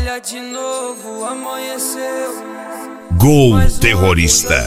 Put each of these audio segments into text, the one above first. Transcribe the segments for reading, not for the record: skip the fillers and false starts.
Olha de novo, amanheceu. Gol terrorista.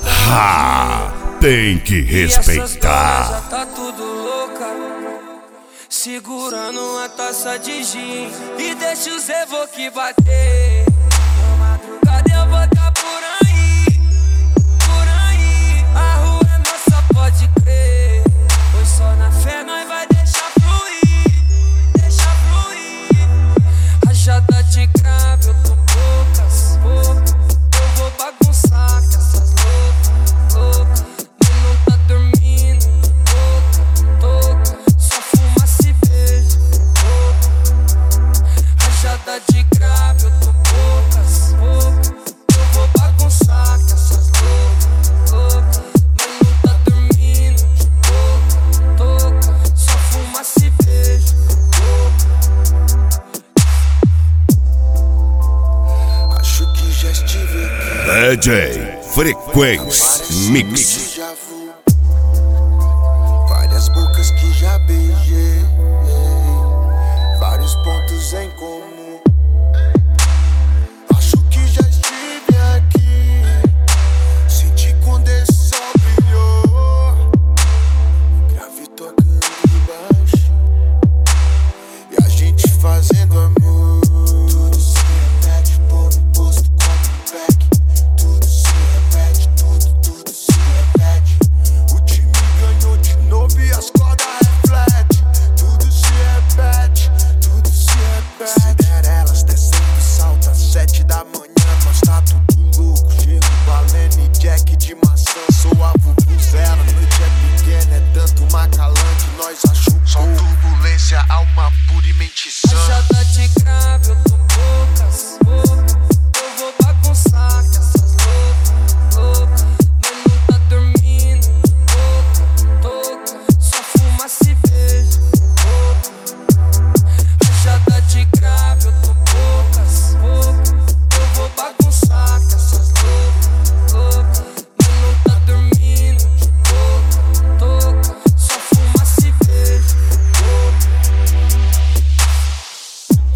Tem que respeitar. Já tá tudo louca, segurando uma taça de gin e deixa os evoque bater. Na madrugada eu vou tá por aí, por aí. A rua é nossa, pode crer. Pois só na fé nós vai deixar fluir, deixar fluir. Rajada de cravo, eu tô poucas, poucas. Eu vou bagunçar com essas loucas, loucas. Mas não tá dormindo, toca, só fuma se beijo, rajada de cravo, eu tô poucas, poucas. Eu vou bagunçar com essas loucas, loucas. Mas não tá dormindo, toca, só fuma se beijo. DJ Frequência Mix.